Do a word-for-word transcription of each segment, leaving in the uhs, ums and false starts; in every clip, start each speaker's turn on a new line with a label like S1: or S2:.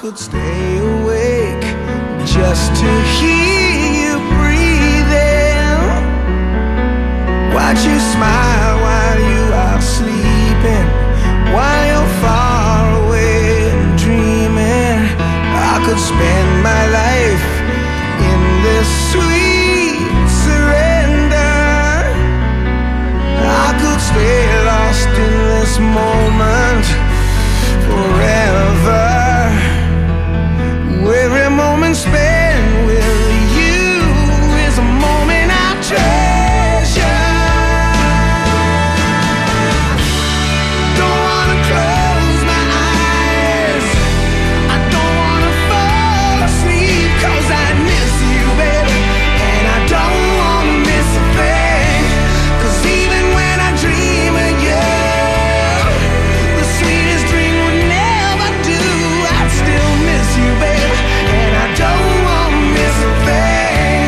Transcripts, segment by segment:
S1: could stay awake just to hear you breathing. Watch you smile while you are sleeping, while you're far away and dreaming. I could spend my life in this sweet surrender. I could stay lost in this moment forever. Every moment spent with you is a moment I treasure. Don't wanna close my eyes, I don't wanna fall asleep, 'cause I miss you, baby, and I don't wanna miss a thing. 'Cause even when I dream of you, the sweetest dream would never do. I'd still miss you, baby, and I don't wanna miss a thing.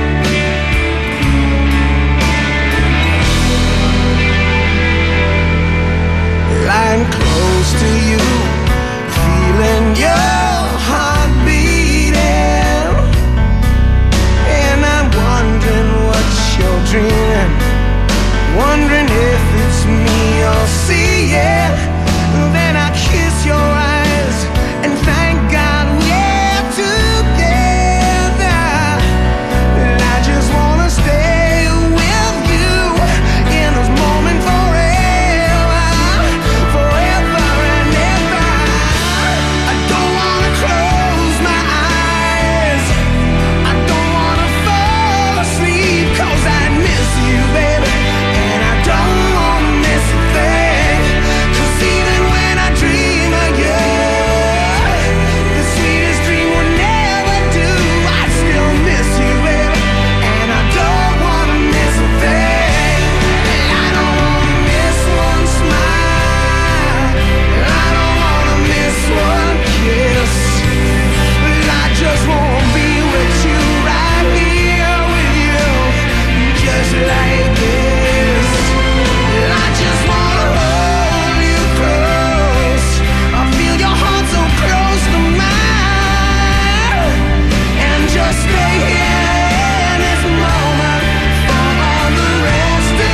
S1: Lying close to you, feeling your heart beating, and I'm wondering what you're dreaming, wondering if it's me you're seeing. Then I kiss your eyes and thank God we're together. And I just wanna stay with you in this moment forever, forever and ever. I don't wanna close my eyes, I don't wanna fall asleep, 'cause I miss you, baby, and I don't wanna miss a thing. 'Cause even when I dream of you, the sweetest dream would never do. I still miss you, baby, and I don't wanna miss a thing. I don't wanna miss one smile, I don't wanna miss one kiss. I just wanna be with you, right here with you, just like this. I just wanna hold you close, I feel your heart so close to mine, and just stay here in this moment for all the rest of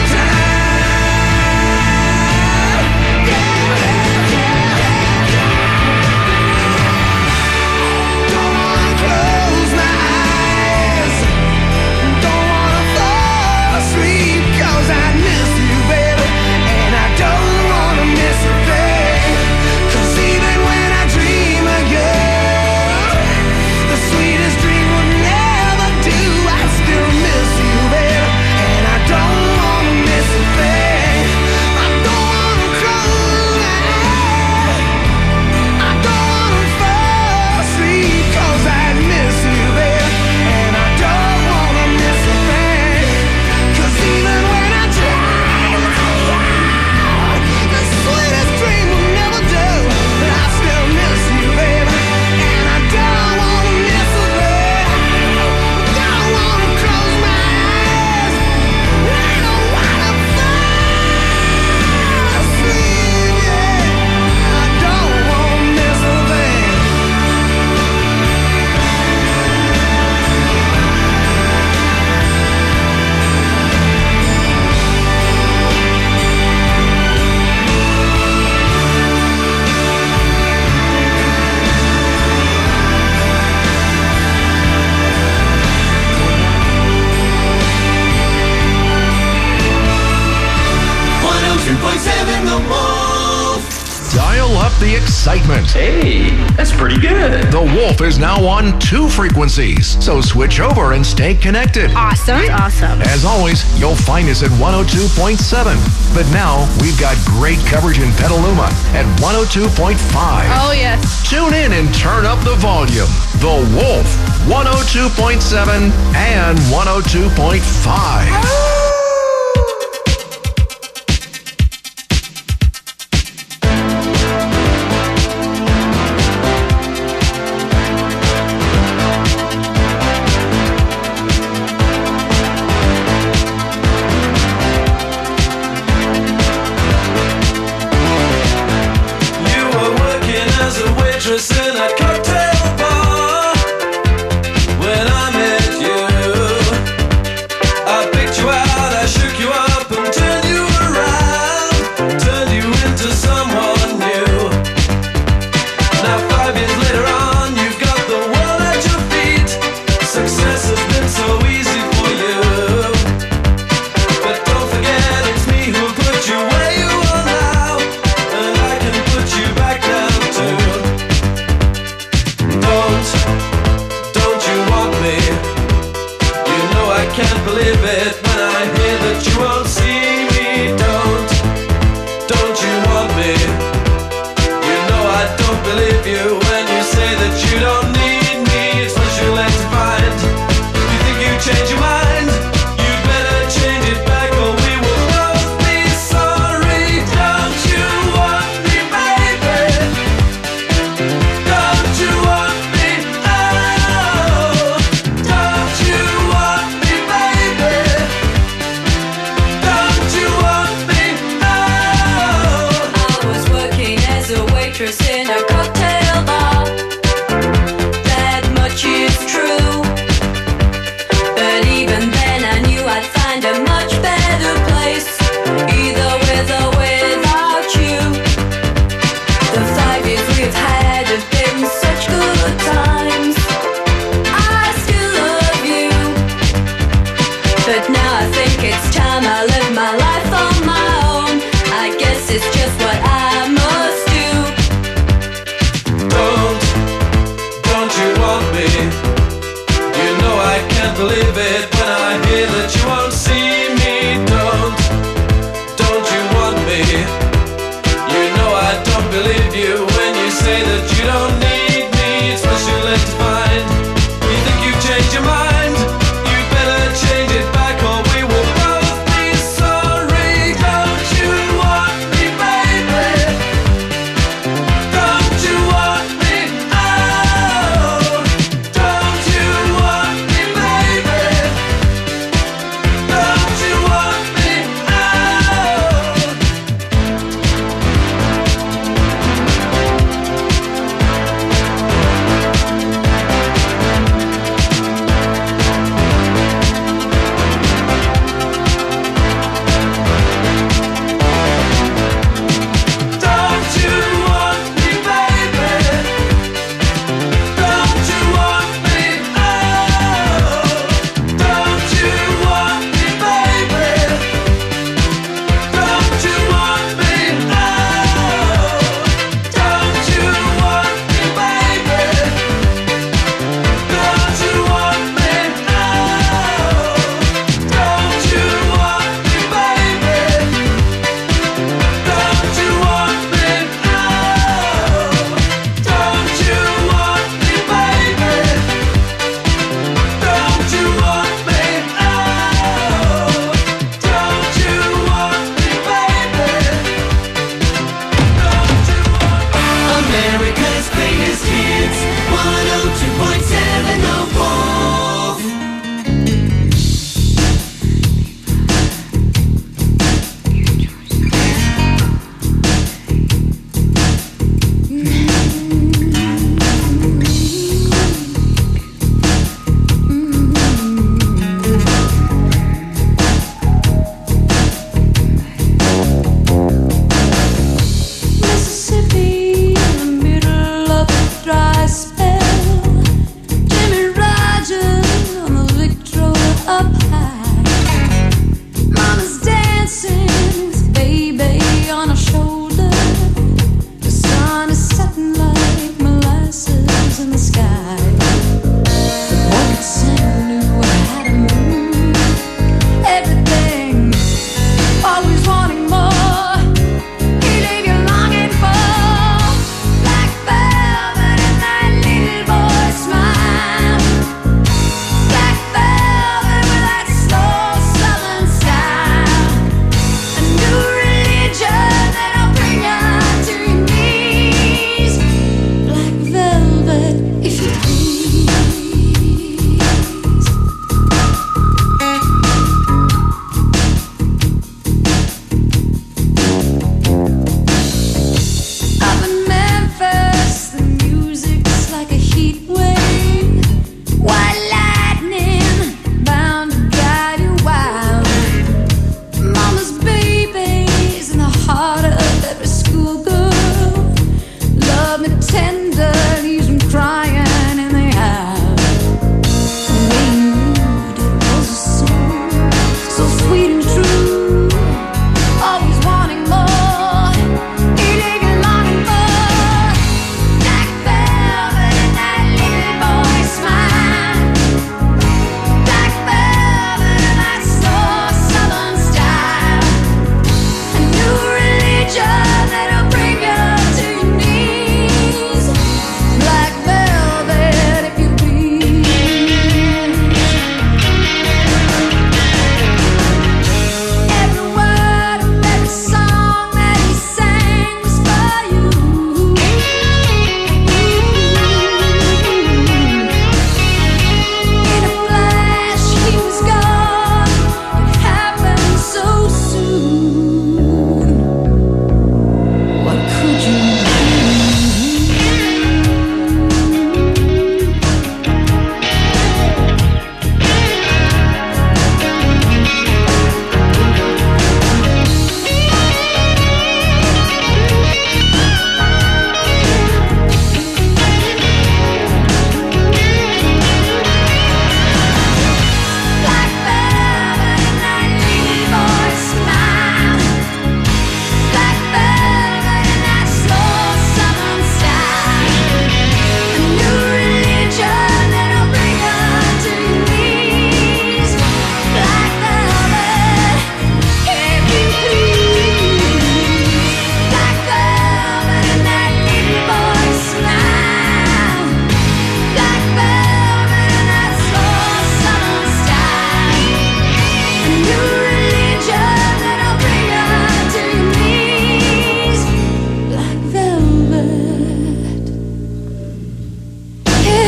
S1: time. Yeah, yeah, don't wanna close my eyes, don't wanna fall asleep, 'cause I miss you, baby, and I don't wanna miss a thing. 'Cause even when I dream of you, the sweetest dream would never do. I still miss you, baby, and I don't wanna miss a thing. I don't wanna close my eyes, I don't wanna fall asleep, 'cause I miss you, baby, and I don't wanna miss a thing. 'Cause even when I dream of you, the sweetest dream will never do. I still miss you, baby, and I don't wanna miss a thing. Don't wanna close my eyes, I don't wanna fall asleep, yeah. I don't wanna miss a thing.
S2: one oh two point seven The Wolf.
S3: Dial up the excitement.
S4: Hey, that's pretty good.
S3: The Wolf is now on two frequencies, so switch over and stay connected.
S5: Awesome. Awesome.
S3: As always, you'll find us at one oh two point seven. But now we've got great coverage in Petaluma at one oh two point five.
S5: Oh, yes.
S3: Tune in and turn up the volume. The Wolf, one oh two point seven and one oh two point five.
S2: You were working as a waitress in a cocktail
S5: you when you say that you don't need me. It's much too late to find. You think you change your mind? You'd better change it back or we will both be sorry. Don't you want me, baby? Don't you want me? Oh, don't you want me, baby? Don't you want me? Oh.
S6: I was working as a waitress in a cocktail bar.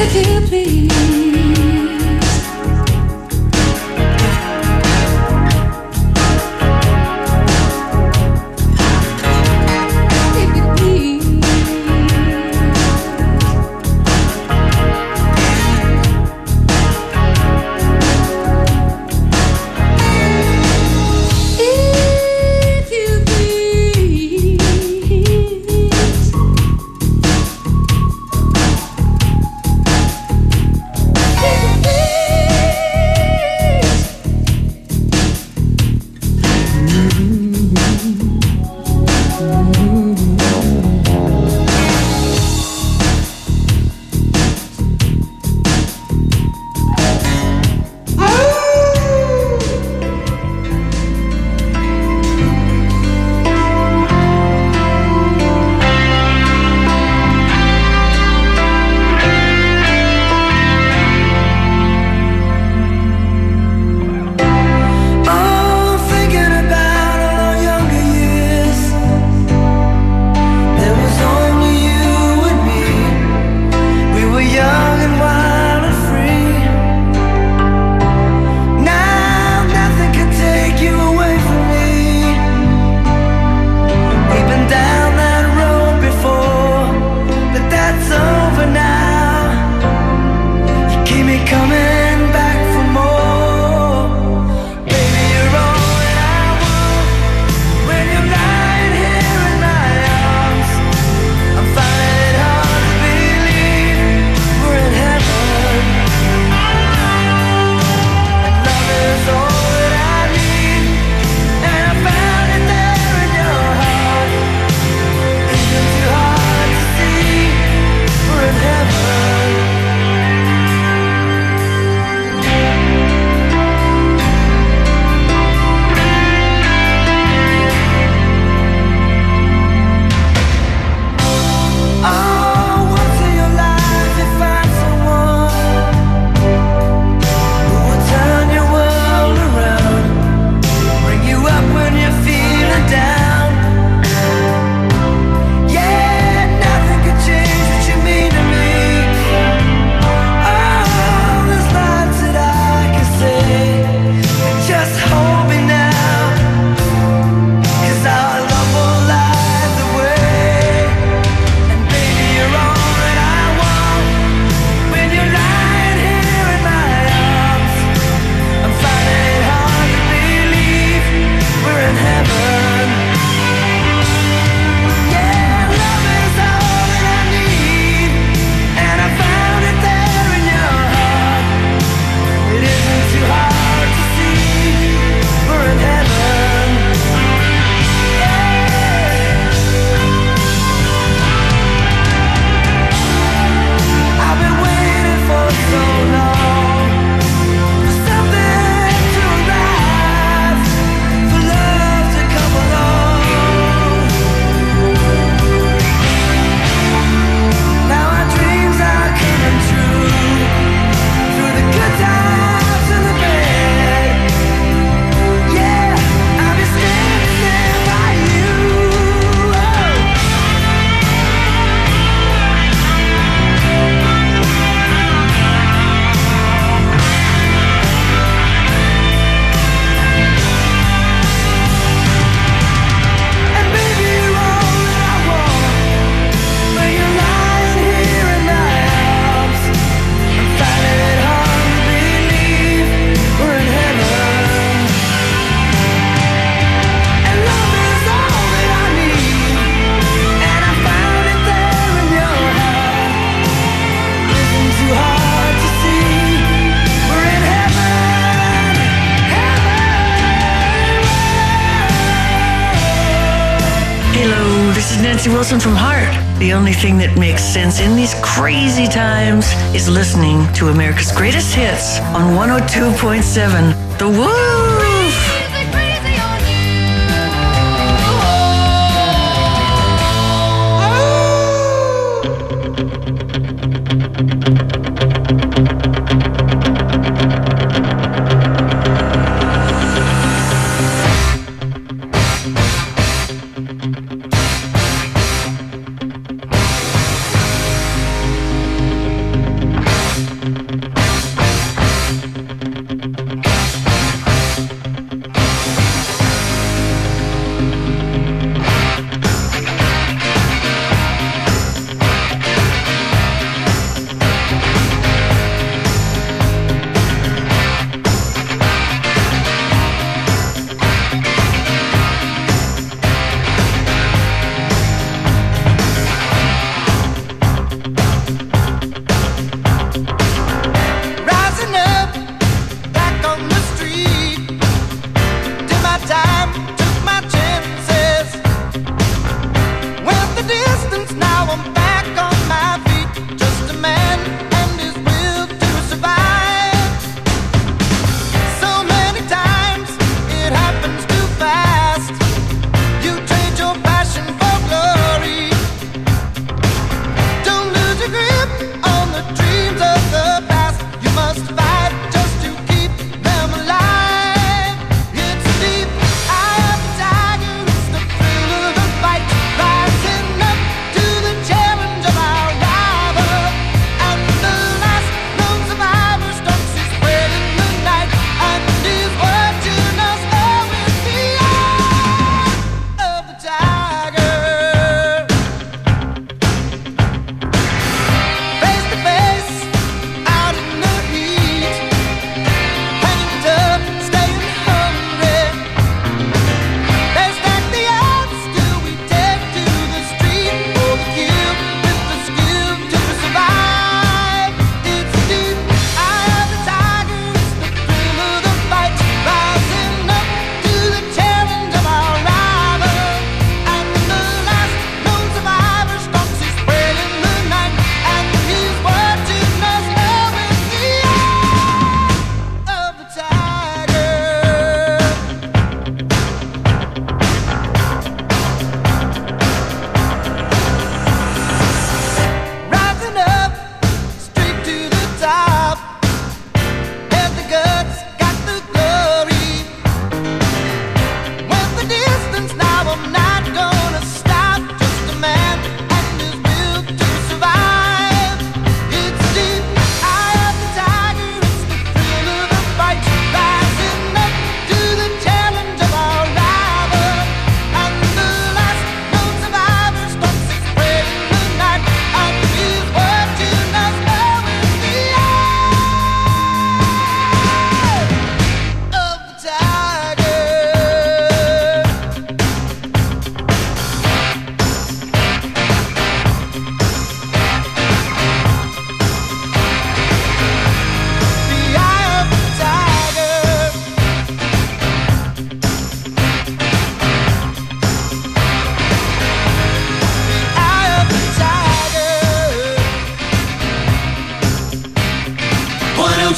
S6: Nancy Wilson from Heart. The only thing that makes sense in these crazy times is listening to America's Greatest Hits on one oh two point seven. The Woof!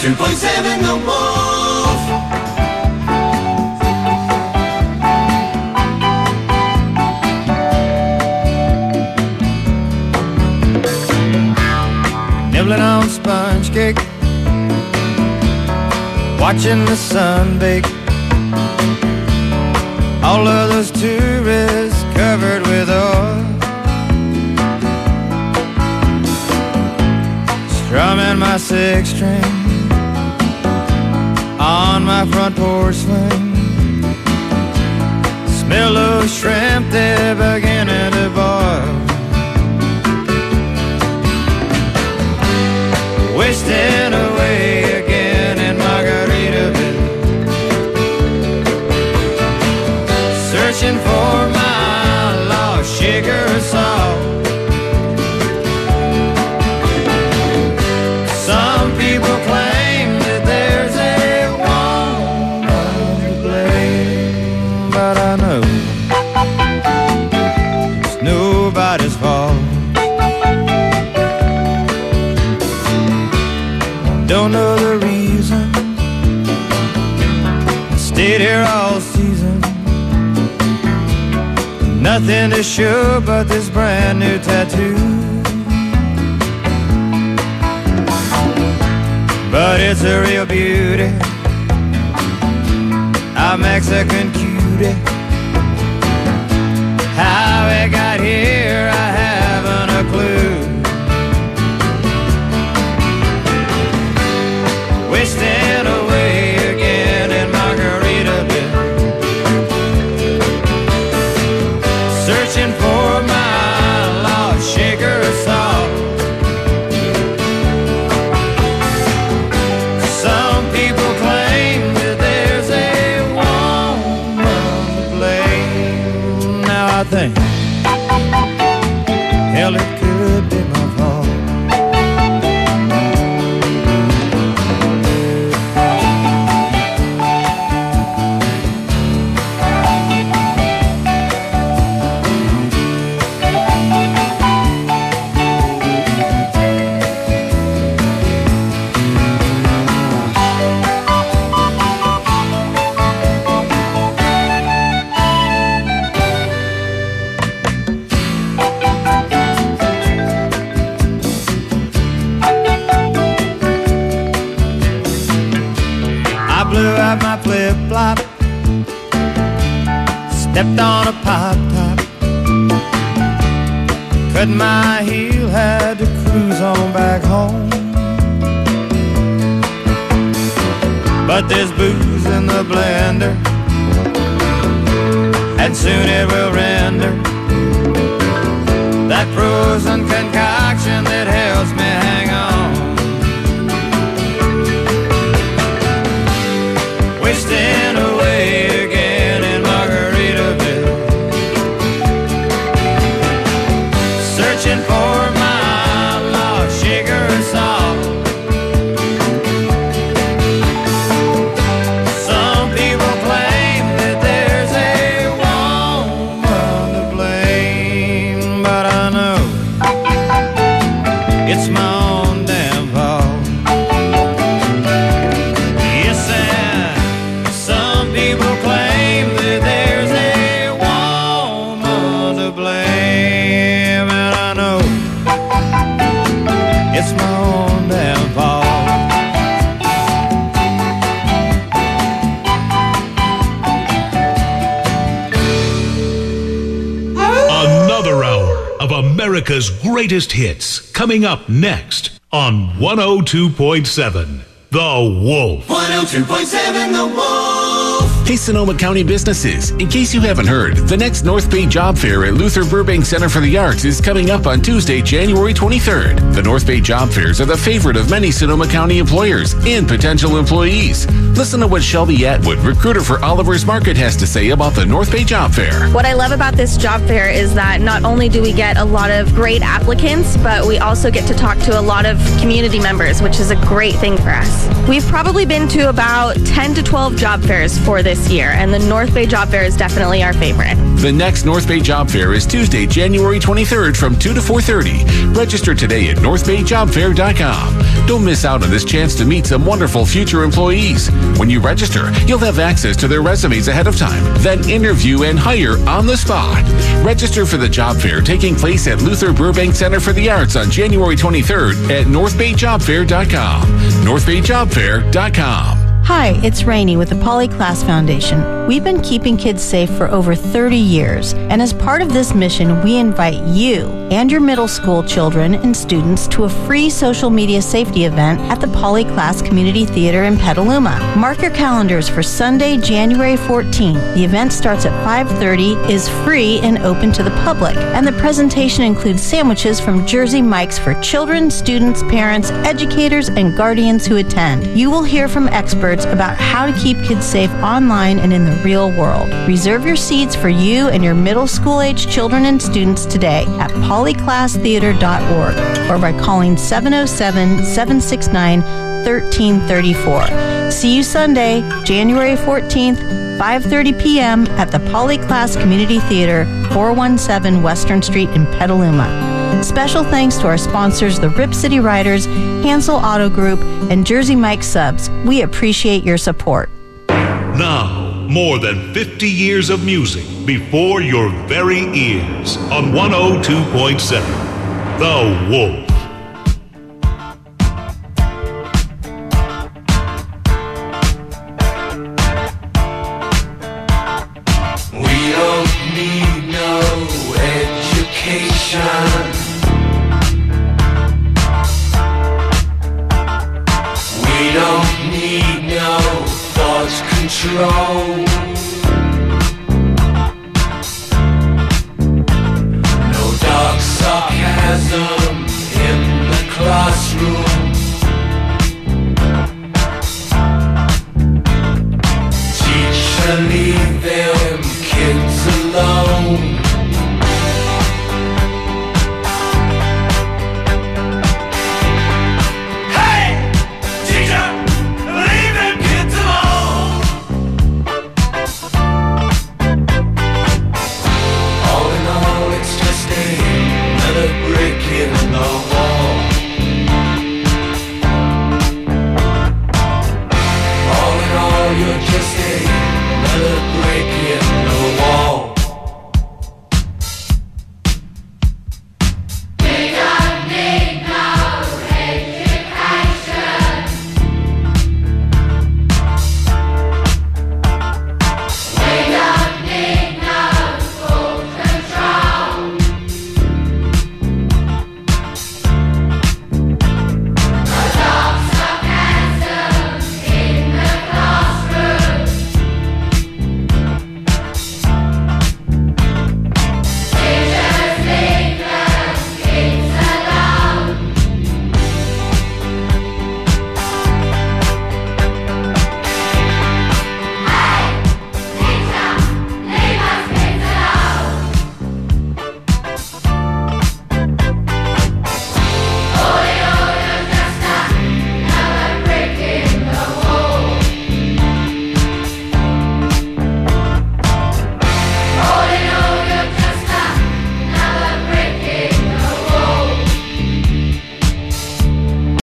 S2: two point seven The Wolf.
S1: Nibbling on sponge cake, watching the sun bake. All of those tourists covered with oil, strumming my six string on my front porch swing. Smell those shrimp, they're beginning to boil. Wasting away again in Margaritaville, searching for my lost sugar salt. Some people claim that there's a woman to blame, but I know it's nobody's fault. Don't know the reason, stayed here all season. Nothing to show but this brand new tattoo, but it's a real beauty, a Mexican cutie. How it got here, I haven't a clue. Wasting away again in Margaritaville, searching for my lost sugar salt. Some people claim that there's a woman to blame. Now I think, hell, it could be my fault. My flip-flop, stepped on a pop-top, cut my heel, had to cruise on back home. But there's booze in the blender, and soon it will render that frozen concoction that helps me hang on. Wasting away again in Margaritaville, searching for my lost sugar salt. Some people claim that there's a woman to blame, but I know it's my own damn fault. Yes, and some people claim that there's a woman to blame, and I know it's my own damn fault.
S3: Another hour of America's greatest hits coming up next on one oh two point seven The Wolf.
S2: one oh two point seven The Wolf.
S7: Hey, Sonoma County businesses. In case you haven't heard, the next North Bay Job Fair at Luther Burbank Center for the Arts is coming up on Tuesday, January twenty-third. The North Bay Job Fairs are the favorite of many Sonoma County employers and potential employees. Listen to what Shelby Atwood, recruiter for Oliver's Market, has to say about the North Bay Job Fair.
S8: What I love about this job fair is that not only do we get a lot of great applicants, but we also get to talk to a lot of community members, which is a great thing for us. We've probably been to about ten to twelve job fairs for this year, and the North Bay Job Fair is definitely our favorite.
S7: The next North Bay Job Fair is Tuesday, January twenty-third from two to four thirty. Register today at north bay job fair dot com. Don't miss out on this chance to meet some wonderful future employees. When you register, you'll have access to their resumes ahead of time, then interview and hire on the spot. Register for the job fair taking place at Luther Burbank Center for the Arts on January twenty-third at north bay job fair dot com. north bay job fair dot com.
S9: Hi, it's Rainey with the Polyclass Foundation. We've been keeping kids safe for over thirty years, and as part of this mission, we invite you and your middle school children and students to a free social media safety event at the Polyclass Community Theater in Petaluma. Mark your calendars for Sunday, January fourteenth. The event starts at five thirty, is free and open to the public, and the presentation includes sandwiches from Jersey Mike's for children, students, parents, educators, and guardians who attend. You will hear from experts about how to keep kids safe online and in the real world. Reserve your seats for you and your middle school-age children and students today at polyclass theater dot org or by calling seven oh seven, seven six nine, one three three four. See you Sunday, January fourteenth, five thirty p.m. at the Polyclass Community Theater, four one seven Western Street in Petaluma. Special thanks to our sponsors, the Rip City Riders, Hansel Auto Group, and Jersey Mike Subs. We appreciate your support.
S3: Now, more than fifty years of music before your very ears on one oh two point seven, The Wolf.
S1: We don't need no education. We don't need no thought control.